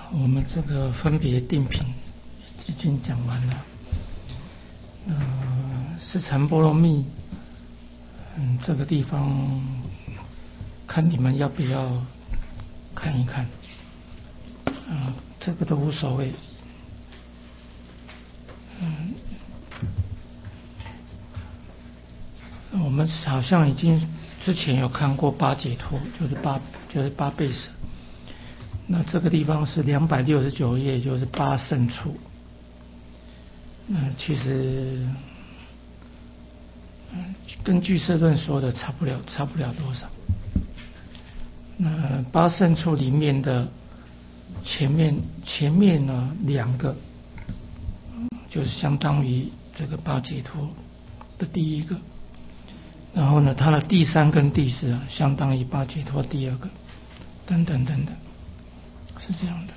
我们这个分别定品已经讲完了。四禅波罗蜜，这个地方看你们要不要看一看，这个都无所谓。我们好像已经之前有看过八解脱，就是八倍舍。那这个地方是269页，就是八胜处。其实跟俱舍论说的差不了多少。那八胜处里面的前面呢2个，就是相当于这个八解脱的第一个，然后呢它的第3跟第4相当于八解脱第2个，等等，是这样的。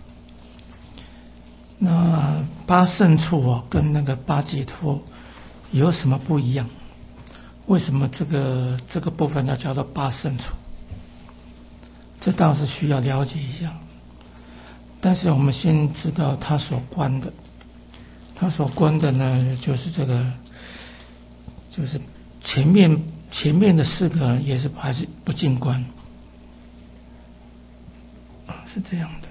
那八胜处跟那个八解脱有什么不一样？为什么这个部分要叫做八胜处？这倒是需要了解一下。但是我们先知道他所观的呢，就是这个，就是前面的4个也是还是不净观，是这样的。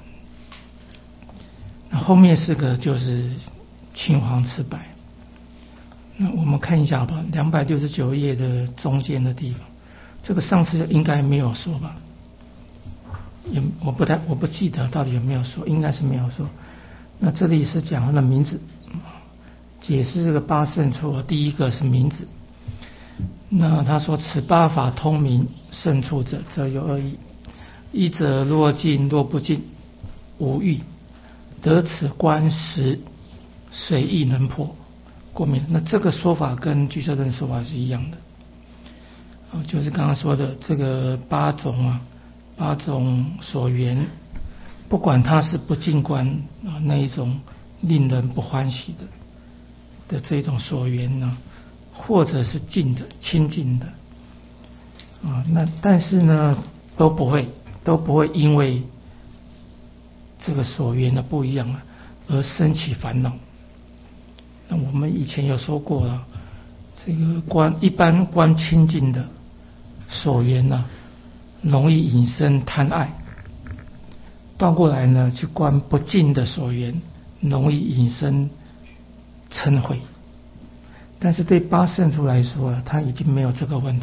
那后面4个就是青黄赤白。那我们看一下吧，269页的中间的地方，这个上次应该没有说吧？我不记得到底有没有说，应该是没有说。那这里是讲他的名字，解释这个八胜处，第一个是名字。那他说此八法通名胜处者，则有2义：一者若尽若不尽，无欲，得此观时，随意能破，过名。那这个说法跟俱舍论说法是一样的，就是刚刚说的这个8种所缘，不管它是不净观那一种令人不欢喜的这种所缘呢，或者是净的清净的那但是呢都不会因为这个所缘的不一样而生起烦恼。那我们以前有说过了，这个一般观清净的所缘容易引生贪爱，倒过来呢去观不净的所缘，容易引生嗔恚。但是对八胜处来说他已经没有这个问题，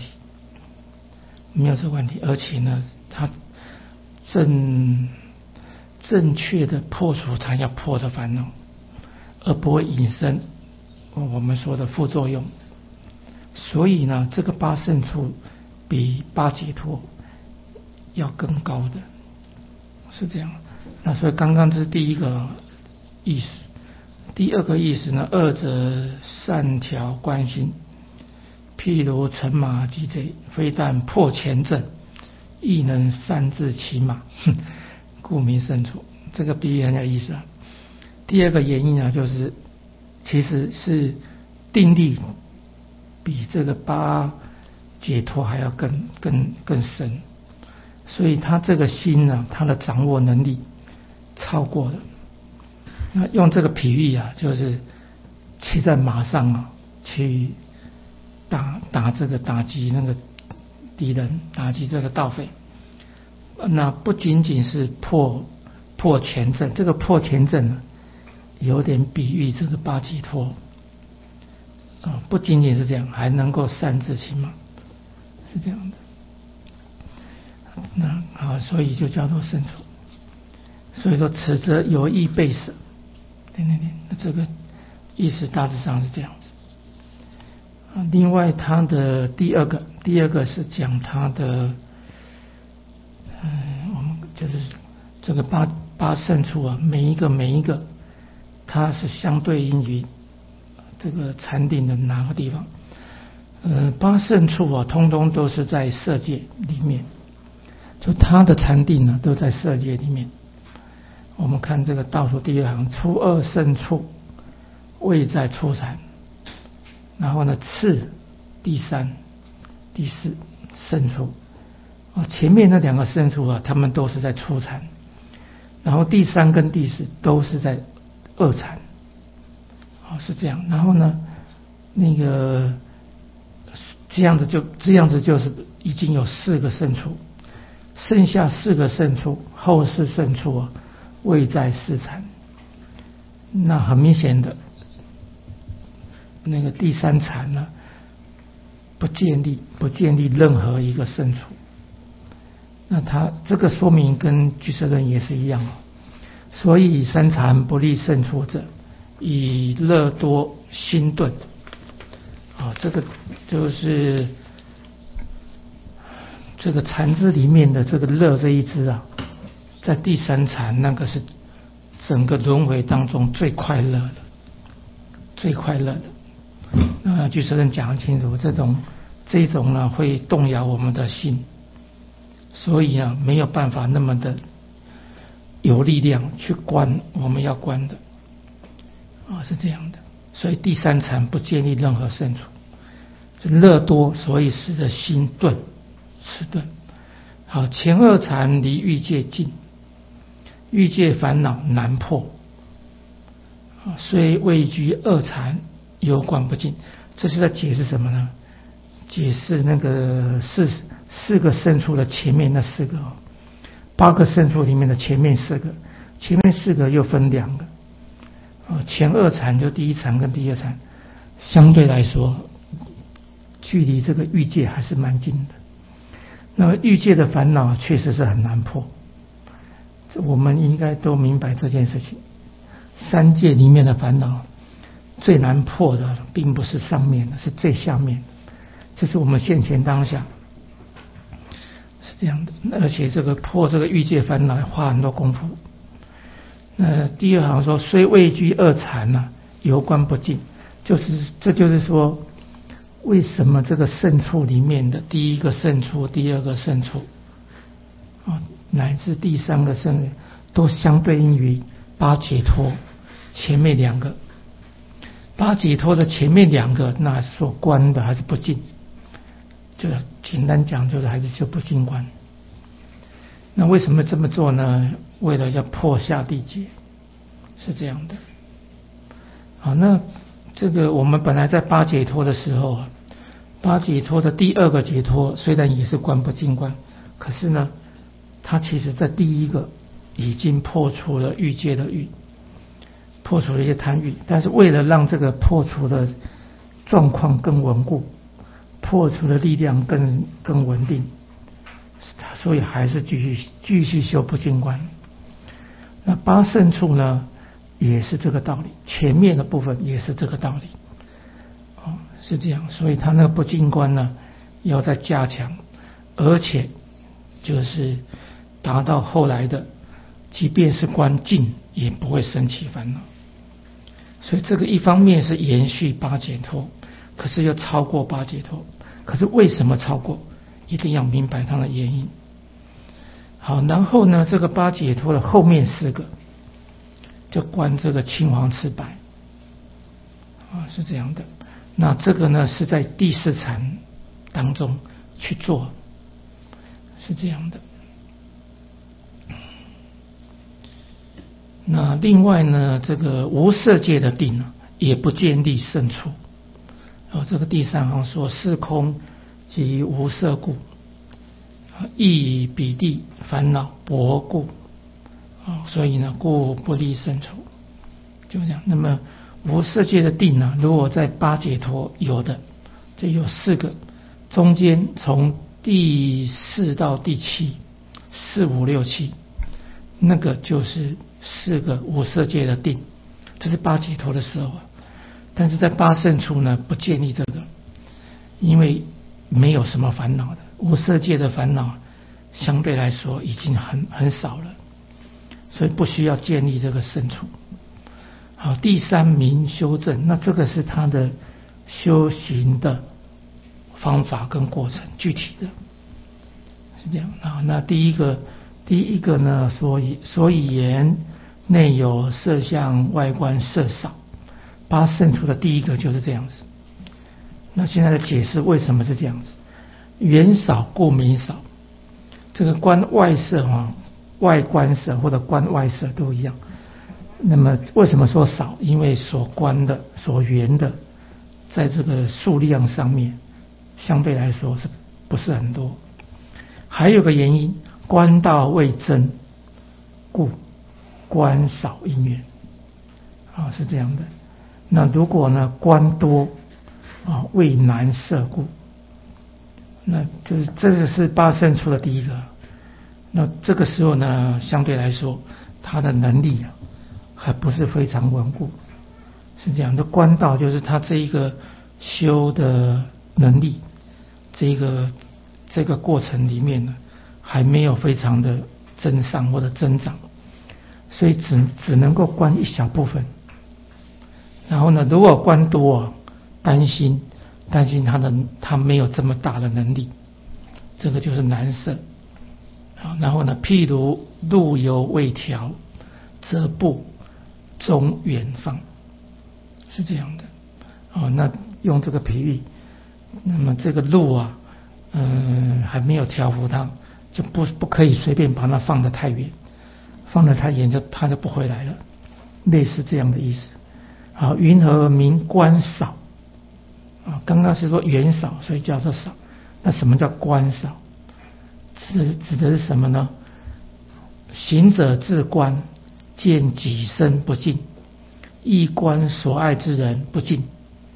而且呢他正确的破除他要破的烦恼，而不会引生我们说的副作用。所以呢这个八胜处比八解脱要更高的，是这样。那所以刚刚这是第一个意思。第2个意思呢，二者善调观心，譬如乘马击贼，非但破前阵，亦能善治其马，故名胜处。这个比喻很有意思第2个原因就是其实是定力比这个八解脱还要更深，所以他这个心他的掌握能力超过了。那用这个比喻就是骑在马上去打击那个敌人，打击这个盗匪。那不仅仅是破前阵，这个破前阵有点比喻这个八解脱不仅仅是这样，还能够善治其马，是这样的。那所以就叫做胜处。所以说此则有意倍舍，那这个意思大致上是这样子另外他的第二个是讲他的我们就是这个八胜处每一个它是相对应于这个禅定的哪个地方。八胜处通通都是在色界里面，就他的禅定都在色界里面。我们看这个倒数第2行，初2胜处位在初禅，然后呢次第3第4胜处前面那2个胜处他们都是在初禅。 然后第三跟第四都是在二禅，是这样。然后呢，那个这样子就是已经有4个胜处，剩下4个胜处，后4胜处啊，位在四禅。那很明显的，那个第三禅呢，不建立任何一个胜处。那他这个说明跟俱舍论也是一样，所以三禅不立胜处者，以乐多心顿。这个就是这个禅支里面的这个乐这一支啊，在第三禅那个是整个轮回当中最快乐的。那俱舍论讲清楚，这种呢会动摇我们的心。所以啊，没有办法那么的有力量去观我们要观的是这样的。所以第三禅不建立任何胜处，乐多，所以使得心顿迟钝。好，前二禅离欲界近，欲界烦恼难破，虽位居二禅，犹观不尽。这是在解释什么呢？解释那个四个胜处的前面那4个，8个胜处里面的前面4个，前面4个又分2个，前二禅就第一禅跟第二禅，相对来说距离这个欲界还是蛮近的。那么欲界的烦恼确实是很难破，我们应该都明白这件事情。3界里面的烦恼最难破的，并不是上面的，是最下面的，这是我们现前当下。这样的，而且这个破这个欲界烦恼花很多功夫。那第二行说，虽位居二禅犹观不尽，这就是说，为什么这个胜处里面的第1个胜处、第2个胜处乃至第3个胜处，都相对应于八解脱前面2个。八解脱的前面2个，那所观的还是不尽，就简单讲就是还是就不尽观。那为什么这么做呢？为了要破下地劫，是这样的。好，那这个我们本来在八解脱的时候，八解脱的第2个解脱虽然也是观不尽观，可是呢，它其实在第1个已经破除了欲界的欲，破除了一些贪欲，但是为了让这个破除的状况更稳固，破除的力量更稳定，所以还是继续修不尽观。那8胜处呢，也是这个道理，前面的部分也是这个道理，是这样。所以他那个不尽观呢，要再加强，而且就是达到后来的，即便是观尽，也不会生起烦恼。所以这个一方面是延续八解脱，可是又超过八解脱。可是为什么超过？一定要明白它的原因。好，然后呢，这个八解脱的后面4个，就观这个青黄赤白，是这样的。那这个呢，是在第4禅当中去做，是这样的。那另外呢，这个无色界的定也不建立胜处。这个第3行说，是空即无色故，亦以彼地烦恼薄故，所以呢，故不立胜处，就这样。那么无色界的定呢，如果在八解脱有的，这有4个，中间从第4到第7，4、5、6、7，那个就是4个无色界的定，这是八解脱的时候。但是在八胜处呢，不建立这个，因为没有什么烦恼的，无色界的烦恼相对来说已经很少了，所以不需要建立这个胜处。好，第3明修正，那这个是他的修行的方法跟过程，具体的是这样。那第一个呢，所以言内有色相，外观色少。八胜处的第1个就是这样子。那现在的解释为什么是这样子？缘少故名少。这个观外色外观色或者观外色都一样。那么为什么说少？因为所观的、所缘的，在这个数量上面，相对来说是不是很多？还有个原因，观道未真，故观少因缘。是这样的。那如果呢观多为难摄故，那就是这个是八圣处的第一个。那这个时候呢，相对来说，他的能力还不是非常稳固，是这样的。观道就是他这一个修的能力，这个过程里面呢，还没有非常的增上或者增长，所以只能够观一小部分。然后呢，如果观多担心他没有这么大的能力，这个就是难摄。然后呢，譬如路由未调，则不中远放，是这样的。那用这个比喻，那么这个路还没有调伏它，就不可以随便把它放得太远，放得太远它就不回来了，类似这样的意思。云何名观少？刚刚是说缘少，所以叫做少。那什么叫观少？指的是什么呢？行者自观，见己身不净，亦观所爱之人不净，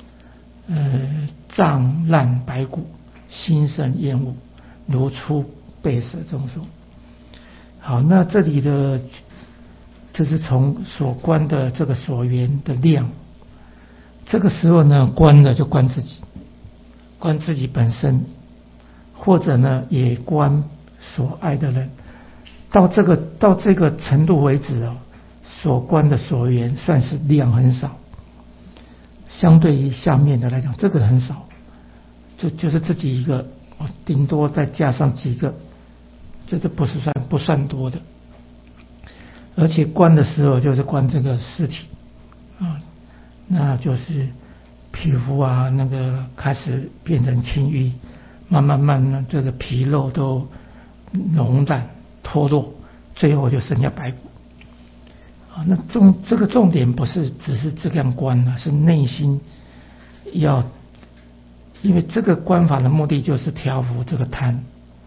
胀烂白骨，心生厌恶，如出被舍中说。好，那这里的就是从所观的这个所缘的量，这个时候呢，观的就观自己，观自己本身，或者呢也观所爱的人。到这个程度为止所观的所缘算是量很少，相对于下面的来讲，这个很少，就是自己一个，顶多再加上几个，这个不算多的。而且观的时候就是观这个尸体那就是皮肤那个开始变成青瘀，慢慢的这个皮肉都溶烂脱落，最后就剩下白骨。那这个重点不是只是这样观是内心要，因为这个观法的目的就是调伏这个贪。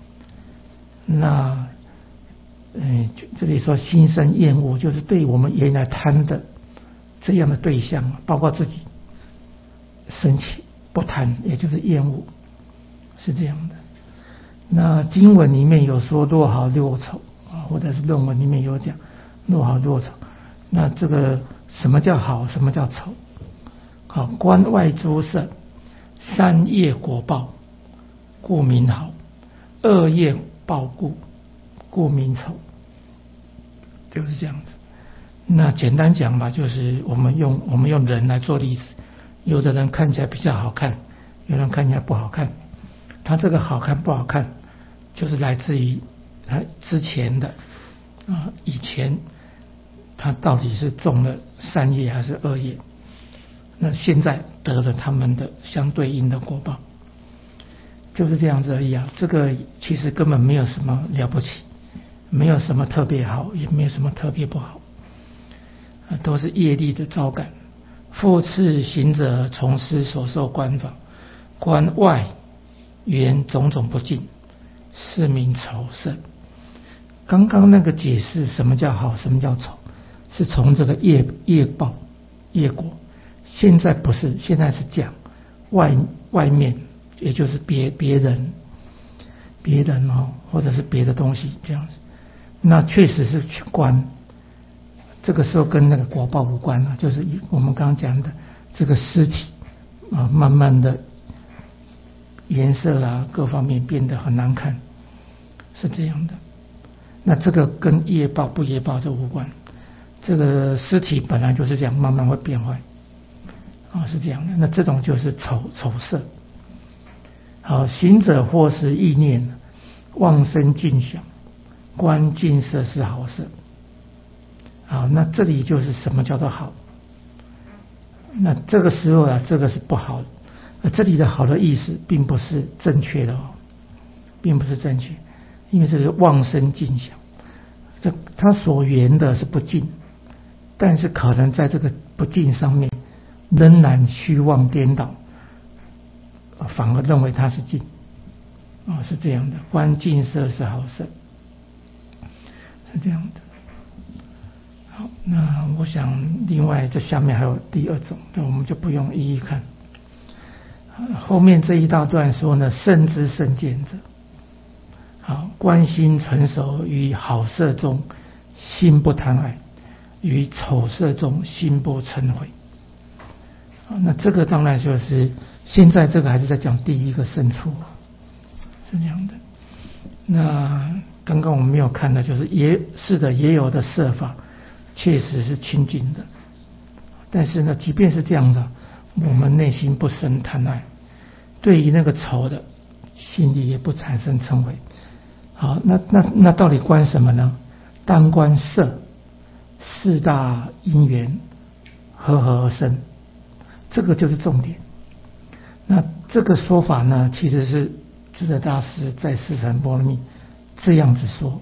那这里说心生厌恶，就是对我们原来贪的这样的对象，包括自己生气不贪，也就是厌恶，是这样的。那经文里面有说若好若丑或者是论文里面有讲若好若丑。那这个什么叫好，什么叫丑？好，观外诸色，三业果报，故名好；二业报故名丑，就是这样子。那简单讲吧，就是我们用人来做例子，有的人看起来比较好看，有人看起来不好看。他这个好看不好看，就是来自于他之前的以前他到底是种了善业还是恶业，那现在得了他们的相对应的果报，就是这样子而已这个其实根本没有什么了不起，没有什么特别好，也没有什么特别不好，都是业力的招感。复次行者从师所受观法，观外缘种种不净，是名丑色。刚刚那个解释什么叫好，什么叫丑，是从这个业报业果，现在不是，现在是讲外面，也就是别人或者是别的东西这样子。那确实是去观，这个时候跟那个果报无关了，就是我们刚刚讲的这个尸体慢慢的颜色各方面变得很难看，是这样的。那这个跟业报不业报就无关，这个尸体本来就是这样，慢慢会变坏是这样的。那这种就是丑色。好，行者或是意念妄生净想，观净色是好色。好，那这里就是什么叫做好？那这个时候这个是不好的。这里的好的意思并不是正确的并不是正确，因为这是妄生净想。 他所缘的是不净，但是可能在这个不净上面仍然虚妄颠倒，反而认为它是净是这样的。观净色是好色，是这样的。好，那我想另外这下面还有第二种，那我们就不用一一看。后面这一大段说呢，圣知圣见者，好，观心成熟于好色中，心不贪爱；于丑色中，心不嗔恚。那这个当然就是现在这个还是在讲第一个圣处，是这样的。那刚刚我们没有看的就是也有的色法确实是清净的，但是呢，即便是这样的，我们内心不生贪爱，对于那个丑的心里也不产生嗔恚。好，那到底观什么呢？当观色，四大因缘和合而生，这个就是重点。那这个说法呢，其实是智者大师在四禅波罗蜜这样子说。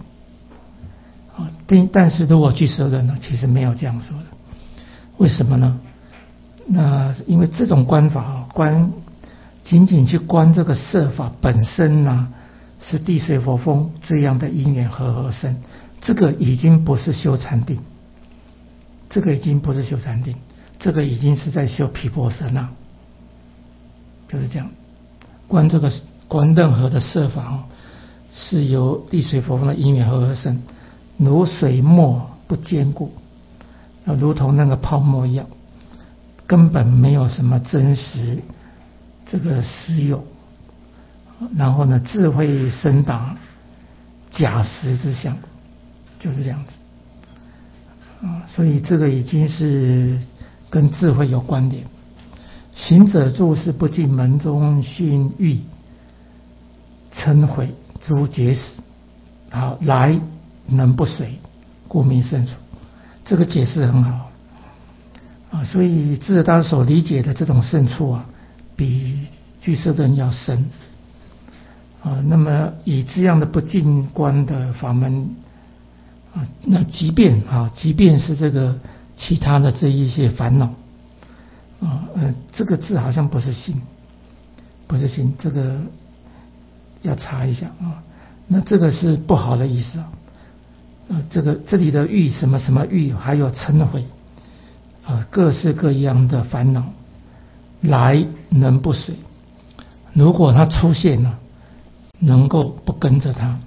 但是如果俱舍论呢，其实没有这样说的。为什么呢？那因为这种观法仅仅去观这个色法本身呢，是地水火风这样的因缘和合生，这个已经不是修禅定，这个已经不是修禅定，这个已经是在修毗婆舍那，就是这样。观任何的色法是由地水火风的因缘和合生，如水墨不坚固，如同那个泡沫一样，根本没有什么真实这个实有。然后呢，智慧深达假实之相，就是这样子所以这个已经是跟智慧有关联。行者住是不进门中熏欲嗔恚诸结使，好，来能不随，故名圣处。这个解释很好所以智者大师所理解的这种圣处比俱舍论要深那么以这样的不净观的法门那即便是这个其他的这一些烦恼这个字好像不是心，这个要查一下那这个是不好的意思这里的欲什么什么欲，还有嗔恚各式各样的烦恼来能不随，如果它出现了，能够不跟着它。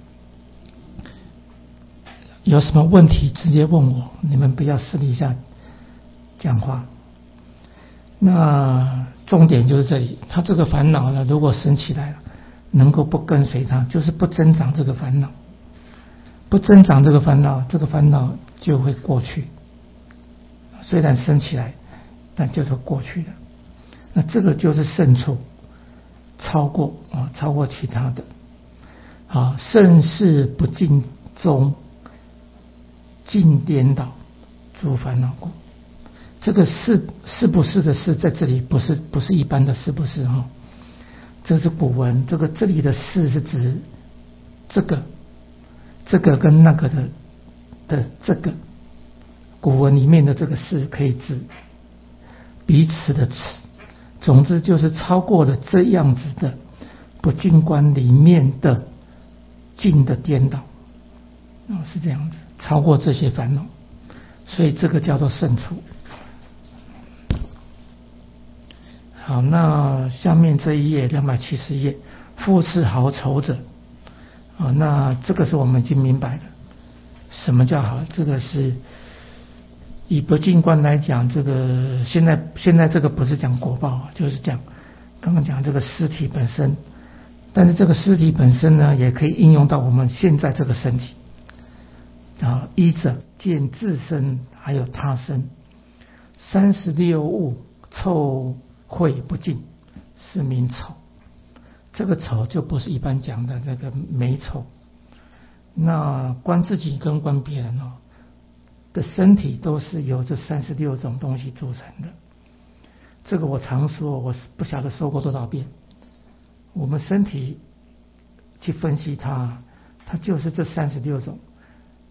有什么问题直接问我，你们不要私底下讲话。那重点就是这里，他这个烦恼呢，如果生起来了，能够不跟随它，就是不增长这个烦恼，不增长这个烦恼，这个烦恼就会过去。虽然生起来，但就是过去的。那这个就是胜处，超过其他的。胜事不尽中，尽颠倒诸烦恼故。这个是不是的是在这里不是一般的是不是这是古文，这里的是指这个跟那个的这个古文里面的这个是可以指彼此的词，总之就是超过了这样子的不净观里面的净的颠倒是这样子，超过这些烦恼，所以这个叫做胜处。好，那下面这一页270页，复次好丑者那这个是我们已经明白的，什么叫好？这个是以不净观来讲，这个现在这个不是讲果报就是讲刚刚讲这个尸体本身，但是这个尸体本身呢，也可以应用到我们现在这个身体依者见自身还有他身，36物臭秽不净，是名丑。这个丑就不是一般讲的那个美丑，那观自己跟观别人的身体都是由这36种东西组成的。这个我常说，我不晓得说过多少遍。我们身体去分析它就是这36种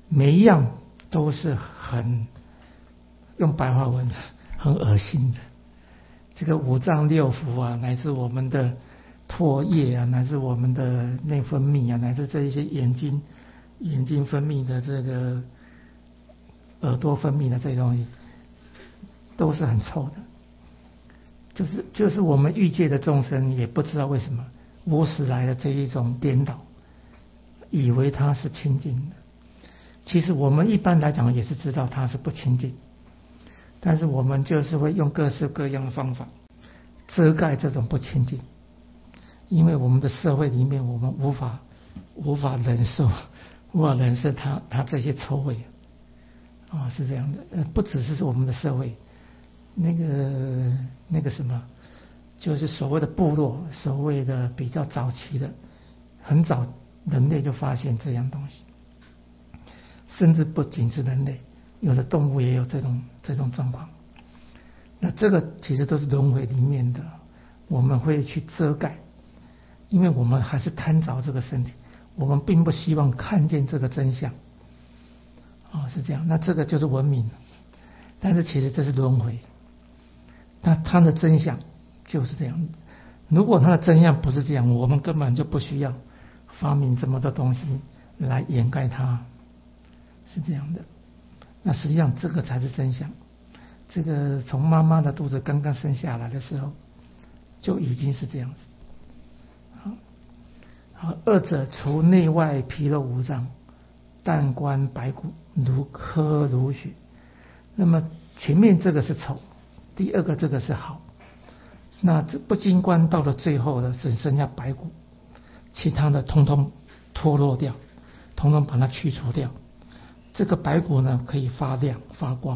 每一样都是用白话文很恶心的。这个五脏六腑啊，乃至我们的唾液啊，乃至我们的内分泌啊，乃至这一些眼睛分泌的这个耳朵分泌的这些东西，都是很臭的。就是我们欲界的众生也不知道为什么无始来的这一种颠倒，以为它是清净的。其实我们一般来讲也是知道它是不清净，但是我们就是会用各式各样的方法遮盖这种不清净，因为我们的社会里面我们无法忍受它这些臭味是这样的。不只是我们的社会，那个什么，就是所谓的部落，所谓的比较早期的，很早人类就发现这样东西，甚至不仅是人类，有的动物也有这种状况。那这个其实都是轮回里面的，我们会去遮盖，因为我们还是贪着这个身体，我们并不希望看见这个真相是这样。那这个就是文明，但是其实这是轮回。那它的真相就是这样。如果它的真相不是这样，我们根本就不需要发明这么多东西来掩盖它，是这样的。那实际上这个才是真相。这个从妈妈的肚子刚刚生下来的时候就已经是这样子。好，二者除内外皮肉五脏，淡观白骨，如珂如雪。那么前面这个是丑，第二个这个是好。那这不净观到了最后的只剩下白骨，其他的通通脱落掉，通通把它去除掉。这个白骨呢可以发亮发光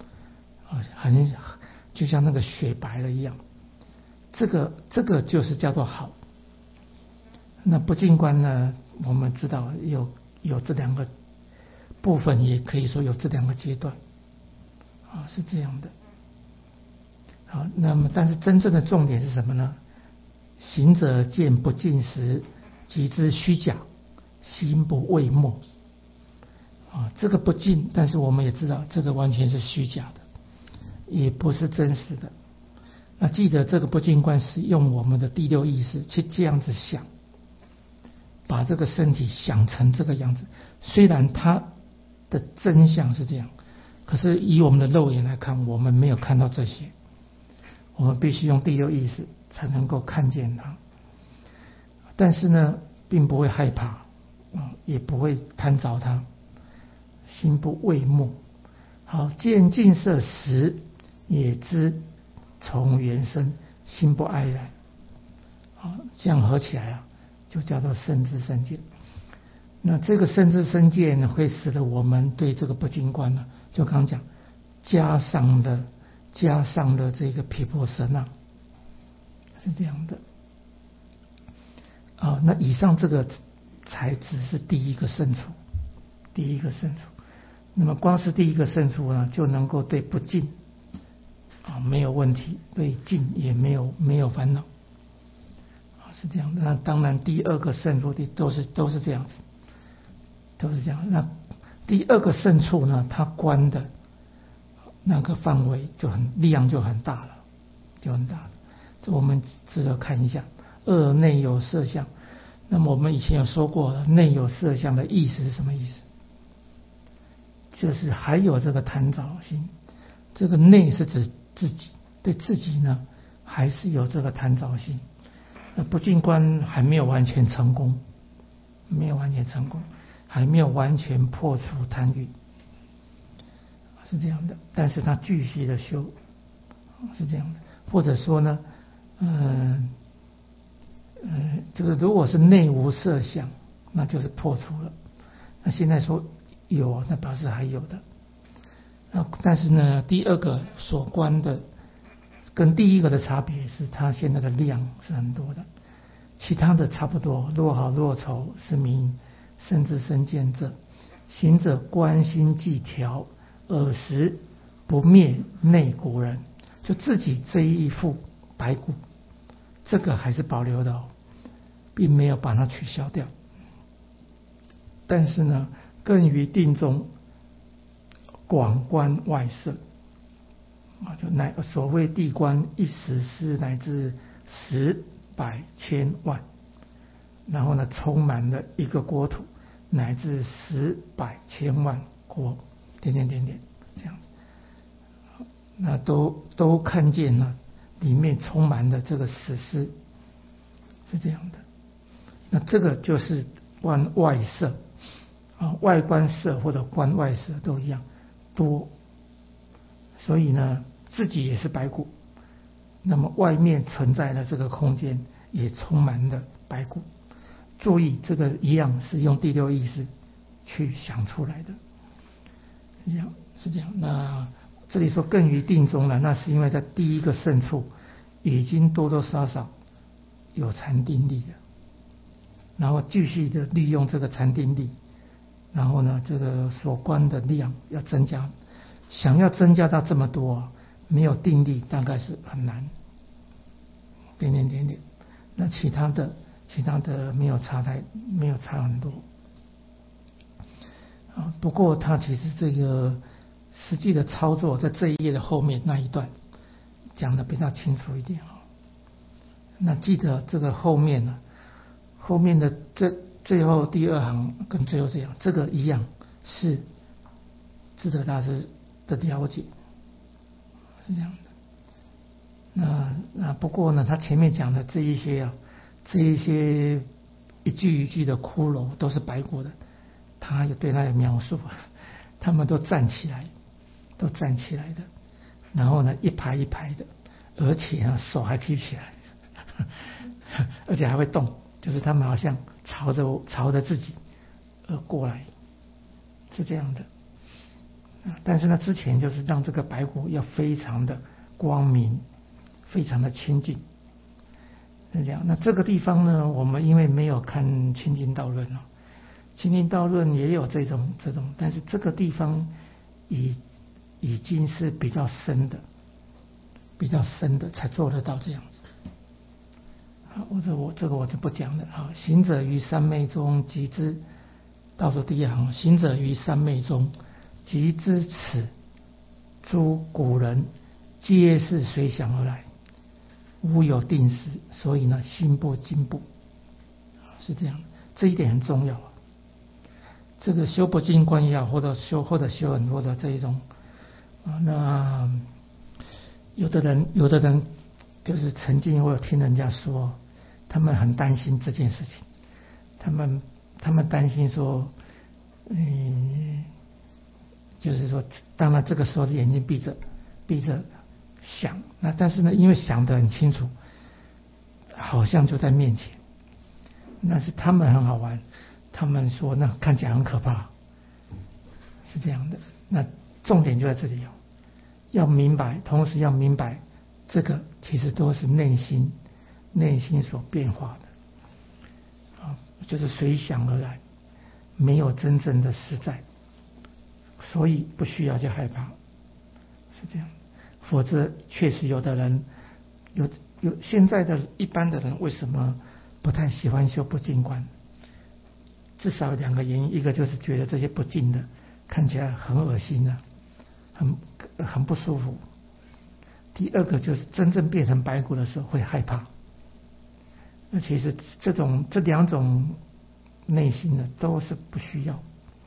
就像那个雪白了一样。这个就是叫做好。那不净观呢，我们知道有这两个部分，也可以说有这两个阶段是这样的。好，那么但是真正的重点是什么呢？行者见不净时，即知虚假，心不畏没这个不净，但是我们也知道这个完全是虚假的，也不是真实的。那记得这个不净观是用我们的第六意识去这样子想，把这个身体想成这个样子。虽然它的真相是这样，可是以我们的肉眼来看，我们没有看到这些，我们必须用第六意识才能够看见它。但是呢并不会害怕也不会贪着它，心不畏没。好，见净色时，也知从缘生，心不哀然。这样合起来就叫做圣智身见。那这个圣智身见呢，会使得我们对这个不净观呢，就刚刚讲加上的这个毗婆舍那，是这样的。那以上这个才只是第一个胜处，那么光是第一个胜处呢，就能够对不净没有问题，对净也没有烦恼是这样的。那当然第二个胜处都是这样子，都是这样。那第二个胜处呢，它观的那个范围力量就很大了，这我们值得看一下。二内有色相。那么我们以前有说过了，内有色相的意思是什么意思？就是还有这个贪着心。这个内是指自己，对自己呢还是有这个贪着心。那不净观还没有完全成功，还没有完全破除贪欲，是这样的。但是他继续的修，是这样的。或者说呢就是如果是内无色相，那就是破除了。那现在说有，那表示还有的。但是呢，第二个所观的跟第一个的差别是，它现在的量是很多的，其他的差不多。若好若丑，是名圣智身见者。行者观心寂调，尔时不灭内骨人，就自己这一副白骨，这个还是保留的并没有把它取消掉。但是呢， 更于定中广观外色就所谓地观一时是乃至10、百、千、万，然后呢充满了一个国土，乃至10、百、千、万国，点点点点这样，那都看见了里面充满了这个史诗，是这样的。那这个就是观外色外观色或者观外色都一样多，所以呢自己也是白骨，那么外面存在的这个空间也充满了白骨。注意这个一样是用第六意识去想出来的，是这样。那这里说更于定中了，那是因为在第一个胜处已经多多少少有禅定力了，然后继续的利用这个禅定力，然后呢这个所观的量要增加，想要增加到这么多没有定力大概是很难，点点点点。那其他的没有差很多不过它其实这个实际的操作在这一页的后面那一段讲的比较清楚一点那记得这个后面的最后第2行跟最后这样，这个一样是智德大师的了解，是这样的。那不过呢，他前面讲的这一些一句一句的骷髅都是白骨的，他有对他的描述，他们都站起来的，然后呢一排一排的，而且呢手还举起来，而且还会动，就是他们好像朝着自己而过来，是这样的。但是呢之前就是让这个白骨要非常的光明，非常的清净，是这样。那这个地方呢，我们因为没有看清净道论清净道论也有这种，但是这个地方已经是比较深的才做得到这样子。好，这个我就不讲了行者于三昧中即知，倒数第1行，行者于三昧中即知此诸古人皆是随想而来，无有定时，所以呢心不惊怖，是这样的。这一点很重要这个修不净观也好，或者修很多的这一种那有的人就是曾经我有听人家说，他们很担心这件事情，他们担心说就是说当然这个时候眼睛闭着想，那但是呢因为想得很清楚，好像就在面前，那是他们很好玩，他们说那看起来很可怕，是这样的。那重点就在这里要明白，同时要明白这个其实都是内心所变化的就是随想而来，没有真正的实在，所以不需要去害怕，是这样。否则确实有的人有现在的一般的人为什么不太喜欢修不净观？至少有2个原因，一个就是觉得这些不净的看起来很恶心很不舒服，第2个就是真正变成白骨的时候会害怕。那其实这2种内心的都是不需要。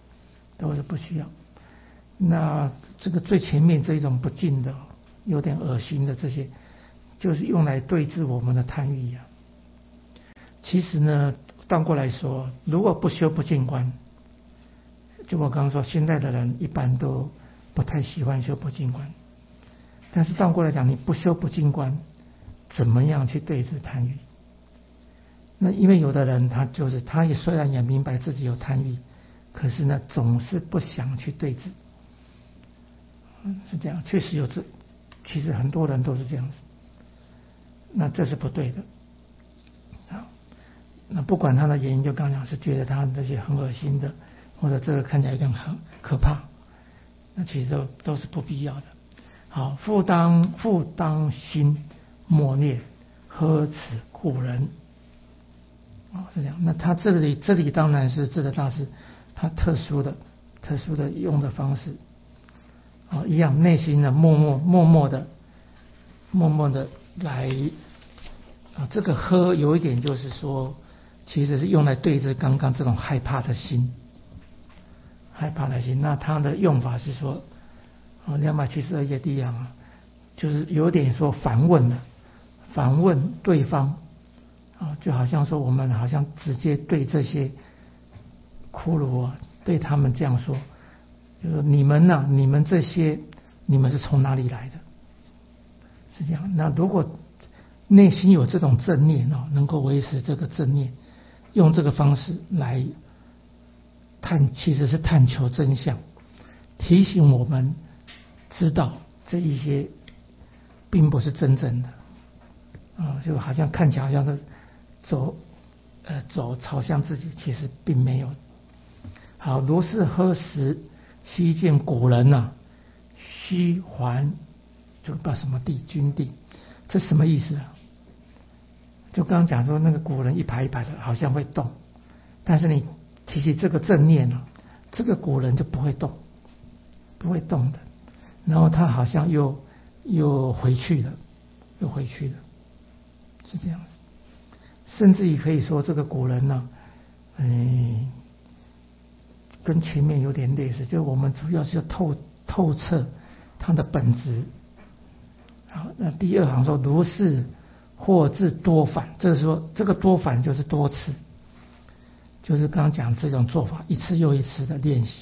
那这个最前面这一种不净的有点恶心的，这些就是用来对治我们的贪欲其实呢倒过来说，如果不修不净观，就我刚刚说现在的人一般都不太喜欢修不净观，但是倒过来讲，你不修不净观怎么样去对治贪欲？那因为有的人他也虽然也明白自己有贪欲，可是呢总是不想去对治，是这样，确实有其实很多人都是这样子，那这是不对的那不管他的原因，就刚讲是觉得他这些很恶心的，或者这个看起来有点很可怕，那其实都是不必要的。好，复当心莫念，呵此故人是这样。那他这里当然是智德大师他特殊的特殊的用的方式，一样内心的默默的来这个喝有一点就是说，其实是用来对着刚刚这种害怕的心，那它的用法是说272页第一行就是有点说反问对方就好像说我们好像直接对这些骷髅对他们这样说，就是你们这些你们是从哪里来的？是这样。那如果内心有这种正念能够维持这个正念，用这个方式来其实是探求真相，提醒我们知道这一些并不是真正的就好像看起来好像是走朝向自己，其实并没有。好，如是喝时，悉见古人虚还就不知道什么地君地，这什么意思啊？就刚刚讲说那个古人一排一排的好像会动，但是你提起这个正念这个古人就不会动的，然后他好像又回去了，是这样子。甚至于可以说这个古人跟前面有点类似，就我们主要是要透彻它的本质。好，那第二行说如是或自多反，这是说这个多反就是多次，就是刚刚讲这种做法一次又一次的练习，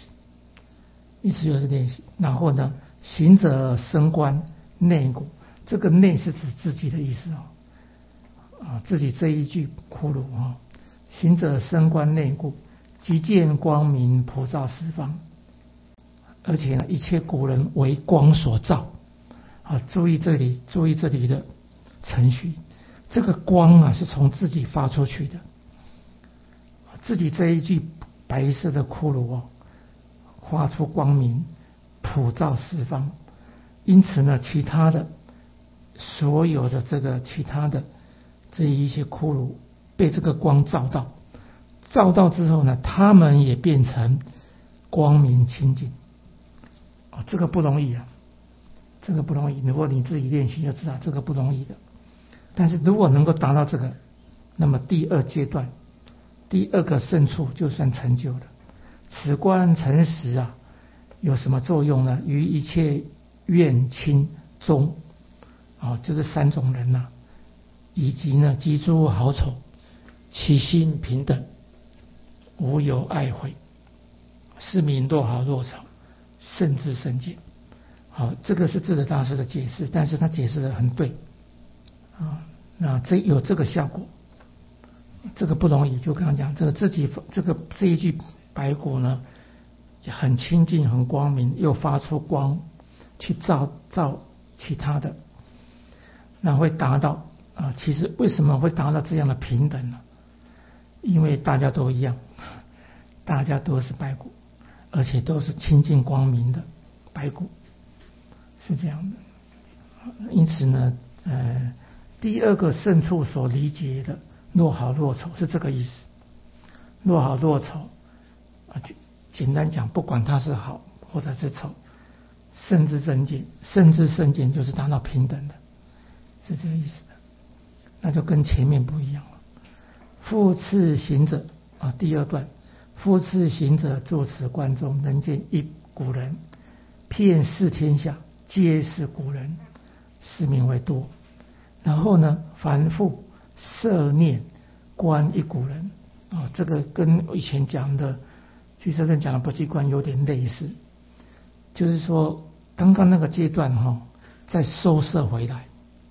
然后呢，行者升观内骨，这个内是指自己的意思自己这一句骷髅行者升观内骨，即见光明普照四方，而且呢，一切古人为光所照注意这里的程序，这个光是从自己发出去的，自己这一具白色的骷髅发出光明普照四方，因此呢，其他的所有的其他的这一些骷髅被这个光照到之后呢，他们也变成光明清净这个不容易如果你自己练习就知道这个不容易的。但是如果能够达到这个，那么第二阶段第二个胜处就算成就了。此观诚实有什么作用呢？于一切怨亲中就是三种人以及呢及诸好丑，其心平等，无有爱悔，是名若好若草，甚至圣洁。好，这个是智者大师的解释，但是他解释的很对那有这个效果，这个不容易。就刚刚讲这一句白骨呢，很清净很光明，又发出光去照其他的，那会达到其实为什么会达到这样的平等呢？因为大家都一样，大家都是白骨，而且都是清净光明的白骨，是这样的。因此呢第二个胜处所理解的若好若丑是这个意思。若好若丑简单讲，不管它是好或者是丑，甚至圣洁就是达到平等的，是这个意思的。那就跟前面不一样了。复次行者第二段，复次行者作此观中，能见一古人，遍视天下，皆是古人，是名为多。然后呢，凡复摄念观一古人这个跟以前讲的居士论讲的不积观有点类似，就是说刚刚那个阶段再收摄回来。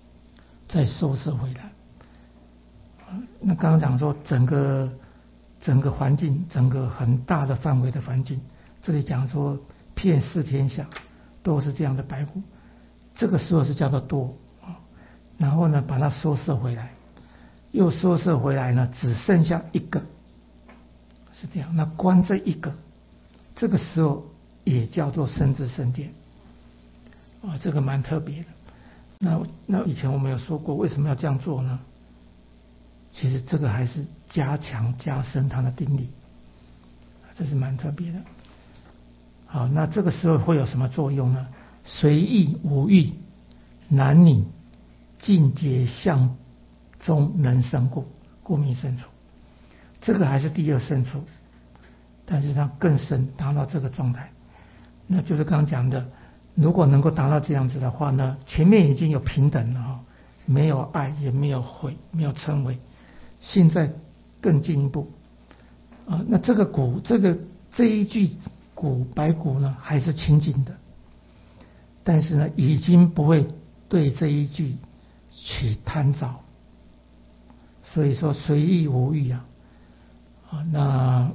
那刚刚讲说整个环境，整个很大的范围的环境，这里讲说遍视天下都是这样的白骨，这个时候是叫做多然后呢把它收摄回来，又收摄回来呢，只剩下一个，是这样。那观这一个，这个时候也叫做圣智圣见这个蛮特别的。那以前我们有说过，为什么要这样做呢？其实这个还是加强加深它的定力，这是蛮特别的。 好，那这个时候会有什么作用呢？随意无欲，男女尽皆相中能生故，故名胜处。这个还是第二胜处，但是它更深，达到这个状态。那就是刚刚讲的，如果能够达到这样子的话呢，前面已经有平等了，没有爱，也没有悔，没有嗔恚，现在更进一步那这个骨，这一具骨白骨呢，还是清净的，但是呢，已经不会对这一具起贪着，所以说随意无欲那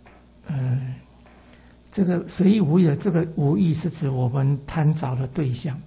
这个随意无欲的这个无欲是指我们贪着的对象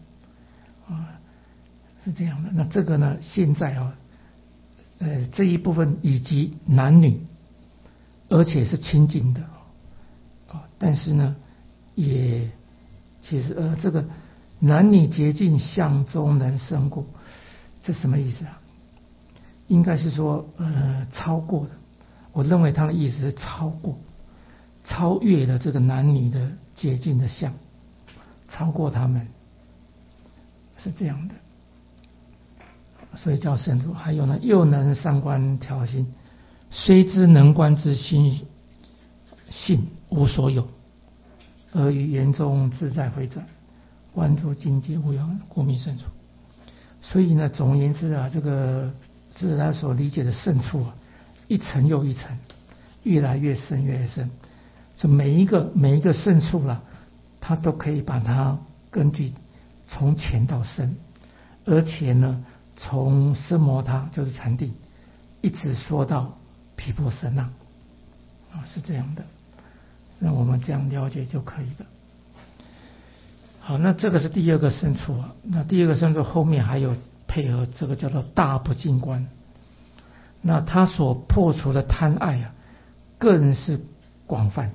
是这样的。那这个呢，现在这一部分以及男女，而且是清净的但是呢，也其实这个男女洁净相中能生故，这什么意思啊？应该是说超过的，我认为他的意思是超越了这个男女的洁净的相，超过他们，是这样的，所以叫胜处。还有呢，又能三观调心，虽知能观之心性无所有，而于言中自在回转，观诸境界无有，故名胜处。所以呢，总而言之这个是他所理解的胜处一层又一层，越来越深越来越深。这每一个胜处他都可以把它根据从浅到深，而且呢，从奢摩他就是禅定，一直说到毗婆舍那是这样的。那我们这样了解就可以了。好，那这个是第二个胜处那第二个胜处后面还有配合这个叫做大不净观。那他所破除的贪爱更是广泛，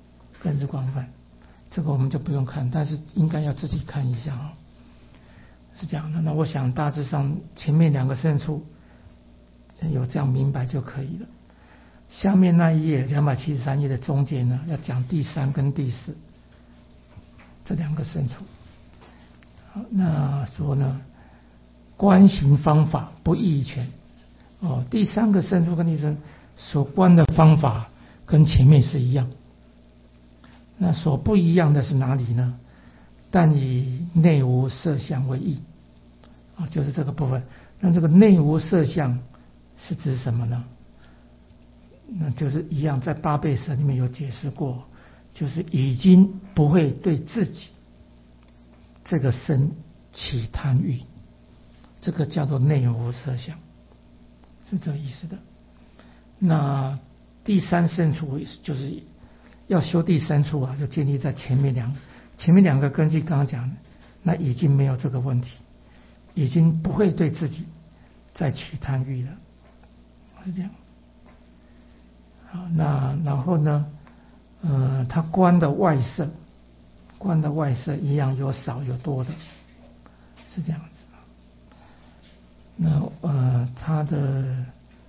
这个我们就不用看，但是应该要自己看一下是这样的。那我想大致上前面两个胜处有这样明白就可以了。下面那一页273页的中间呢，要讲第3跟第4这两个胜处。好，那说呢，观行方法不异于全第3个胜处跟第4所观的方法跟前面是一样，那所不一样的是哪里呢？但以内无色相为异就是这个部分。那这个内无色相是指什么呢？那就是一样，在八倍舍里面有解释过，就是已经不会对自己这个身起贪欲，这个叫做内无色相，是这个意思的。那第3胜处就是要修第3处就建立在前面两个根据刚刚讲的，那已经没有这个问题，已经不会对自己再起贪欲了，是这样。好，那然后呢他观的外色一样有少有多的，是这样子。那他的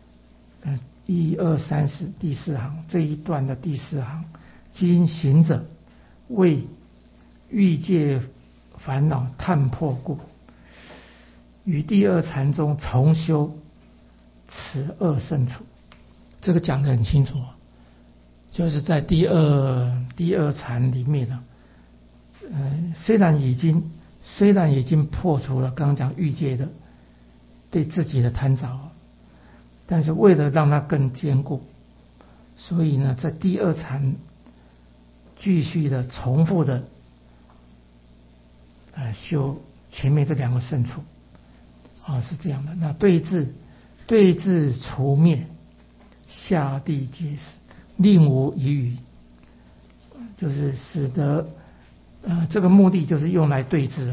1、2、3、4第4行这一段的第4行，今行者为欲界烦恼探破故，于第2禅中重修此2胜处。这个讲得很清楚就是在第二禅里面虽然已经破除了刚刚讲欲界的对自己的贪着，但是为了让它更坚固，所以呢，在第2禅继续的重复的修前面这2个胜处是这样的。那对治除灭，下地皆是，令无遗余，就是使得这个目的就是用来对治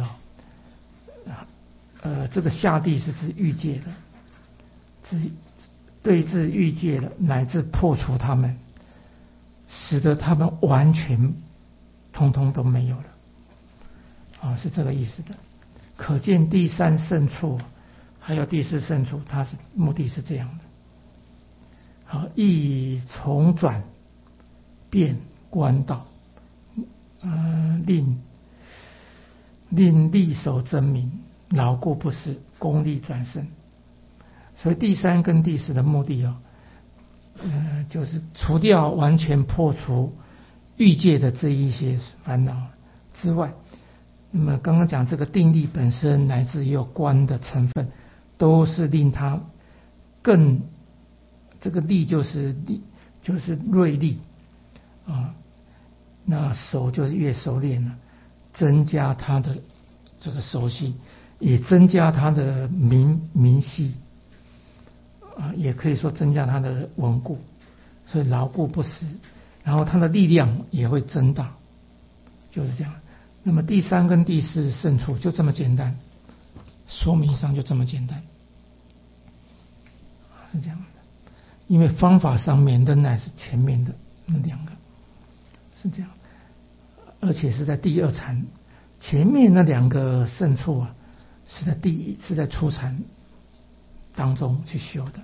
这个下地是指欲界的，对治欲界的，乃至破除他们，使得他们完全通通都没有了是这个意思的。可见第3胜处还有第4胜处，它是目的是这样的。好，亦从转变观道， 令力守真名，牢固不失，功力转胜。所以第三跟第四的目的就是除掉完全破除欲界的这一些烦恼之外，那么刚刚讲这个定力本身乃至有观的成分，都是令它更这个力就是锐利那熟就是越熟练了，增加它的这个熟悉，也增加它的明晰也可以说增加它的稳固，所以牢固不失，然后它的力量也会增大，就是这样。那么第三跟第四胜处就这么简单，说明上就这么简单，是这样的。因为方法上面仍然是前面的那两个，是这样，而且是在第二禅，前面那两个胜处是在初禅当中去修的，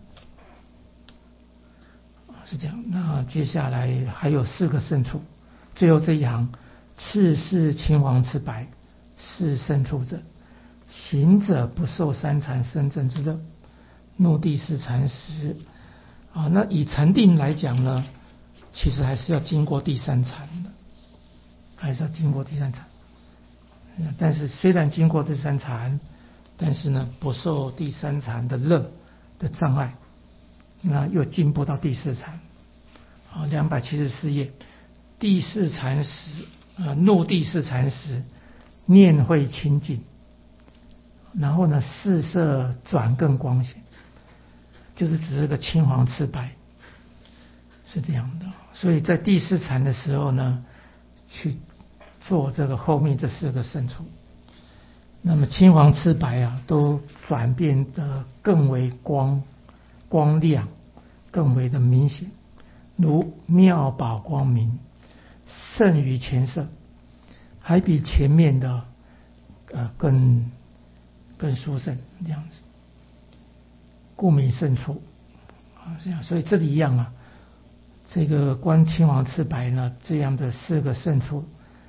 是这样。那接下来还有4个胜处，最后这一行，次是青黄赤白，是胜处者，行者不受三禅生正之乐，入第四禅时那以禅定来讲呢，其实还是要经过第三禅的，还是要经过第三禅。但是虽然经过第三禅，但是呢不受第三禅的乐的障碍，那又进步到第四禅。274页，第四禅时入第四禅时，念会清净，然后呢四色转更光显，就是指这个青黄赤白，是这样的。所以在第四禅的时候呢，去做这个后面这4个胜处，那么青黄赤白都转变得更为光亮，更为的明显，如妙宝光明，胜于前色，还比前面的更殊胜，这样子，故名胜处这样。所以这里一样这个观青黄赤白呢，这样的4个胜处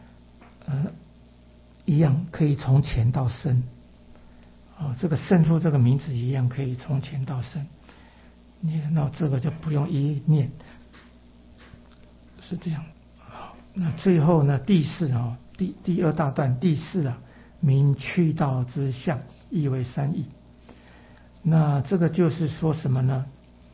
一样可以从浅到深这个胜处这个名字一样可以从浅到深，那这个就不用一一念，是这样。好，那最后呢第四第二大段第四名去道之相，意为3义。那这个就是说什么呢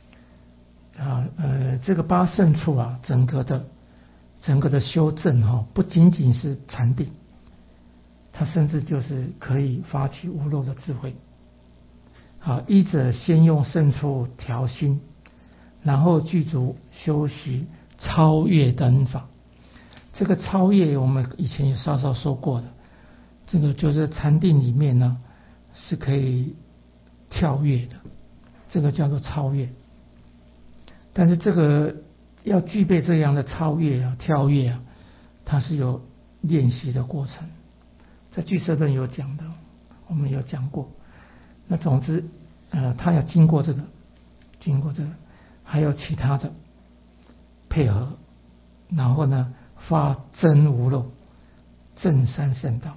这个8胜处整个的修正不仅仅是禅定，它甚至就是可以发起无漏的智慧。一者先用胜处调心，然后具足修习超越等法。这个超越我们以前也稍稍说过的，这个就是禅定里面呢是可以跳跃的，这个叫做超越。但是这个要具备这样的超越跳跃它是有练习的过程，在俱舍论有讲的，我们有讲过。那总之它要经过这个，还有其他的配合，然后呢发真无漏正三圣道，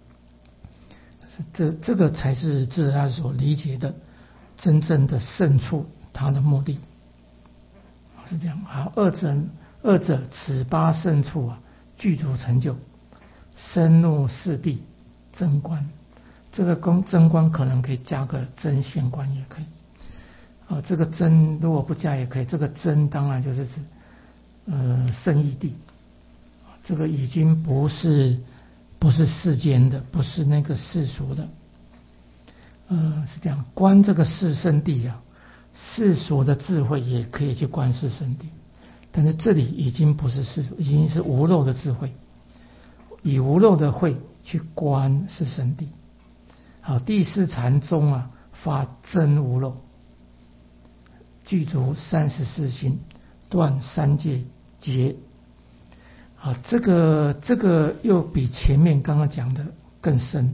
这个才是自他所理解的真正的胜处，它的目的是这样。好，二者此8胜处具足成就，深入四谛真观。这个真观可能可以加个真现观也可以这个真如果不加也可以，这个真当然就是指圣义谛，这个已经不是世间的，不是那个世俗的是这样。观这个四圣谛世俗的智慧也可以去观四圣谛，但是这里已经不是世俗，已经是无漏的智慧，以无漏的慧去观四圣谛。好，第四禅中发真无漏，具足34心，断3界结。好，这个又比前面刚刚讲的更深。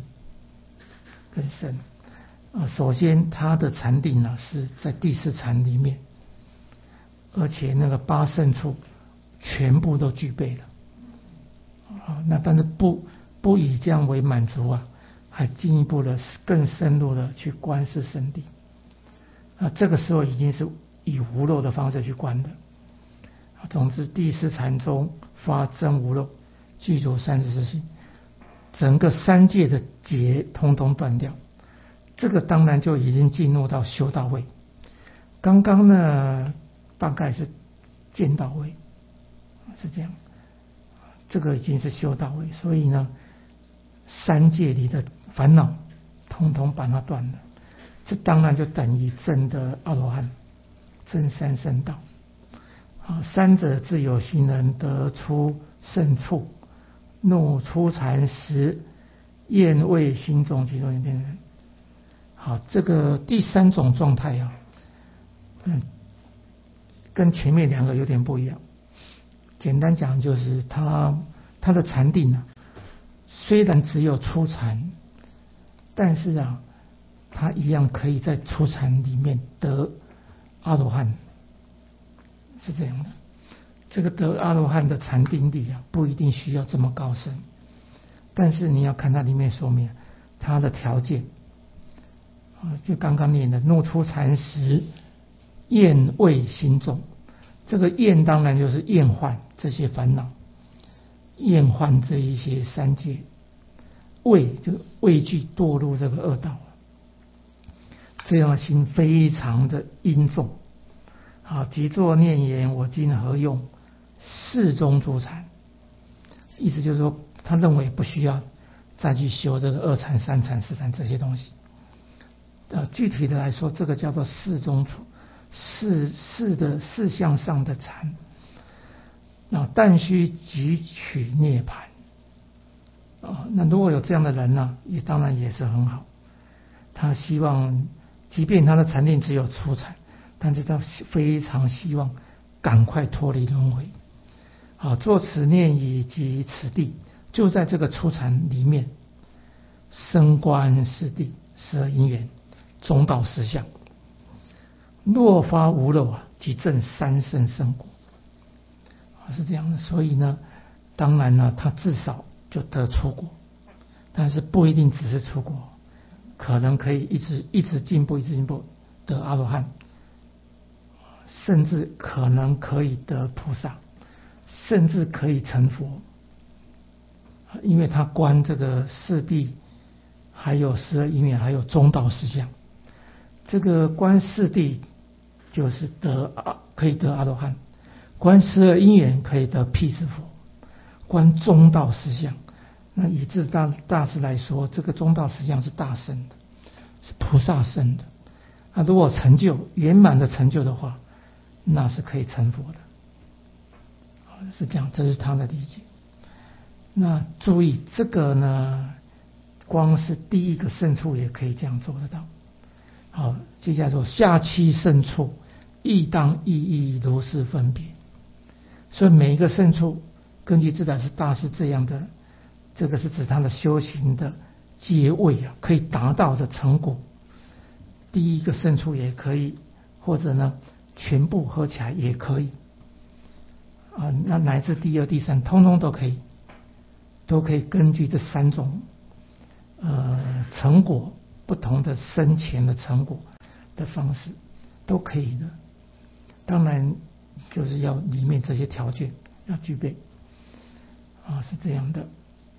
首先他的禅定是在第四禅里面，而且那个8胜处全部都具备了那但是不以这样为满足啊，还进一步的更深入的去观视圣地。这个时候已经是以无漏的方式去观的。总之，第四禅中发真无漏，具足34行，整个三界的结通通断掉。这个当然就已经进入到修道位。刚刚呢，大概是见道位，是这样。这个已经是修道位，所以呢，三界里的烦恼通通把它断了。这当然就等于证的阿罗汉，证三圣道。三者自有行人得出胜处，怒出禅时，厌畏心中其中一变人。好，这个第三种状态啊，跟前面两个有点不一样。简单讲就是他的禅定啊，虽然只有初禅，但是啊，他一样可以在初禅里面得阿罗汉，是这样的。这个得阿罗汉的禅定力啊，不一定需要这么高深，但是你要看它里面说明它的条件就刚刚念的怒出禅时，厌畏心重。这个厌当然就是厌患这些烦恼，厌患这一些三界，畏就畏惧堕入这个恶道，这样的心非常的殷重。即作念言：我今何用四中诸禅？意思就是说，他认为不需要再去修这个二禅、三禅、四禅这些东西。具体的来说，这个叫做四中四向上的禅。但须汲取涅盘。那如果有这样的人呢，也当然也是很好。他希望，即便他的禅定只有初禅，但是他非常希望赶快脱离轮回。作此念以及此地，就在这个初禅里面，升观四谛、12因缘、中道实相。若发无漏即证三圣圣果。是这样的。所以呢，当然呢，他至少就得出果，但是不一定只是出果，可能可以一直进步，得阿罗汉，甚至可能可以得菩萨，甚至可以成佛。因为他观这个四谛，还有12因缘，还有中道实相。这个观四谛就是可以得阿罗汉，观12因缘可以得辟支佛，观中道实相。那以至大师来说，这个中道实相是大圣的，是菩萨圣的。如果成就圆满的成就的话，那是可以成佛的。是这样，这是他的理解。那注意这个呢，光是第一个胜处也可以这样做得到。好，接下来说下七胜处，亦当意义如是分别。所以每一个胜处，根据自在是大师这样的，这个是指他的修行的阶位可以达到的成果。第一个胜处也可以，或者呢全部合起来也可以。那乃至第二、第三，通通都可以，根据这三种成果，不同的深浅的成果的方式都可以的。当然就是要里面这些条件要具备是这样的。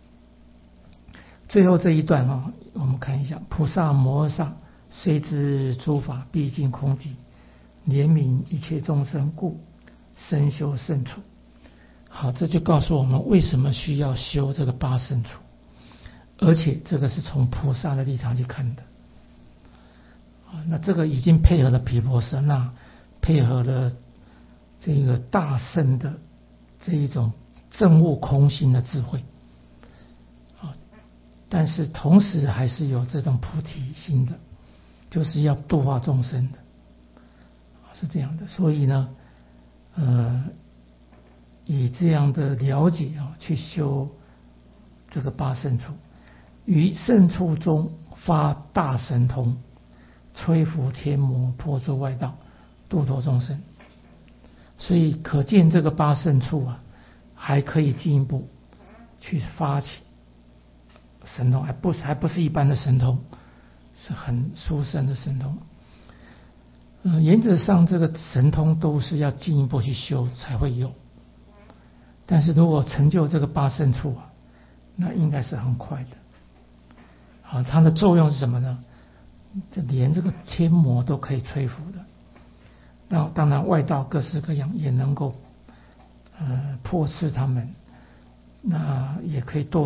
最后这一段我们看一下：菩萨摩诃萨虽知诸法毕竟空寂，怜悯一切众生故，深修胜处。好，这就告诉我们为什么需要修这个八胜处，而且这个是从菩萨的立场去看的。那这个已经配合了毗婆舍那，配合了这个大圣的这一种证悟空性的智慧，但是同时还是有这种菩提心的，就是要度化众生的，是这样的。所以呢，以这样的了解去修这个八胜处，于胜处中发大神通，摧伏天魔，破诸外道，度脱众生。所以可见这个八胜处还可以进一步去发起神通，还不是一般的神通，是很殊胜的神通。原则上这个神通都是要进一步去修才会有，但是如果成就这个八圣处啊，那应该是很快的。它的作用是什么呢？这连这个天魔都可以摧服的。那当然外道各式各样也能够破斥他们，那也可以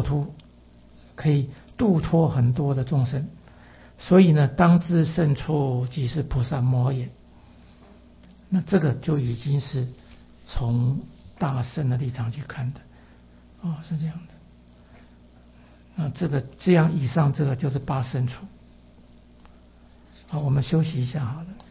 度脱很多的众生。所以呢，当知圣处即是菩萨摩也。那这个就已经是从大圣的立场去看的，是这样的。那这样以上这个就是八圣处。好，我们休息一下好了。